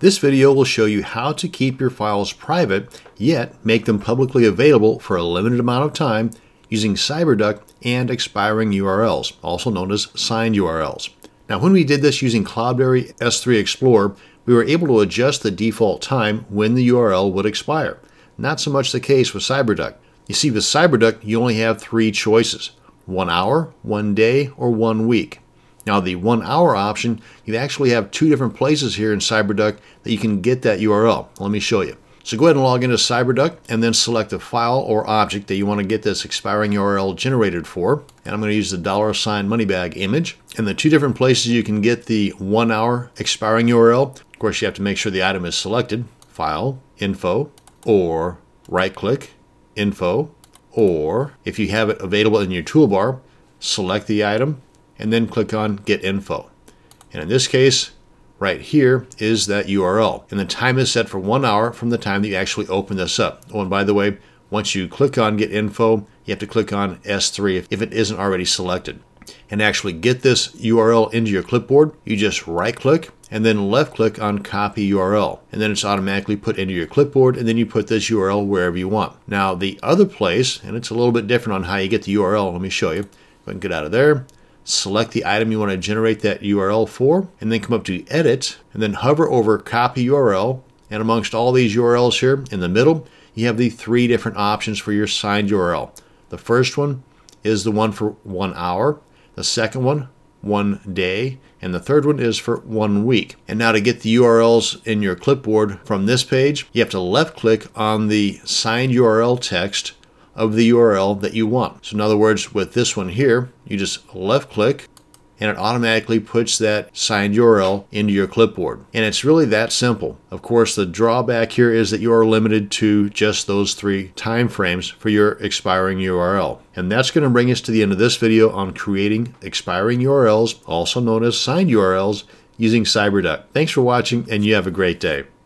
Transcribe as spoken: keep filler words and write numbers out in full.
This video will show you how to keep your files private, yet make them publicly available for a limited amount of time using CyberDuck and expiring U R Ls, also known as signed U R Ls. Now, when we did this using Cloudberry S three Explorer, we were able to adjust the default time when the U R L would expire. Not so much the case with CyberDuck. You see, with CyberDuck, you only have three choices: one hour, one day, or one week. Now, the one hour option, you actually have two different places here in CyberDuck that you can get that U R L. Let me show you. So go ahead and log into CyberDuck and then select the file or object that you want to get this expiring U R L generated for. And I'm going to use the dollar sign money bag image. And the two different places you can get the one hour expiring U R L, of course, you have to make sure the item is selected: File, Info, or right click, Info, or if you have it available in your toolbar, select the item and then click on Get Info. And in this case, right here is that U R L. And the time is set for one hour from the time that you actually open this up. Oh, and by the way, once you click on Get Info, you have to click on S three if it isn't already selected. And actually get this U R L into your clipboard, you just right click and then left click on Copy U R L. And then it's automatically put into your clipboard, and then you put this U R L wherever you want. Now, the other place, and it's a little bit different on how you get the U R L, let me show you. Go ahead and get out of there. Select the item you want to generate that U R L for, and then come up to Edit, and then hover over Copy U R L. And amongst all these U R Ls here in the middle, you have the three different options for your signed U R L. The first one is the one for one hour, the second one, one day, and the third one is for one week. And now to get the U R Ls in your clipboard from this page, you have to left click on the signed U R L text of the U R L that you want. So in other words, with this one here, you just left click and it automatically puts that signed U R L into your clipboard. And it's really that simple. Of course, the drawback here is that you are limited to just those three time frames for your expiring U R L. And that's going to bring us to the end of this video on creating expiring U R Ls, also known as signed U R Ls, using CyberDuck. Thanks for watching, and you have a great day.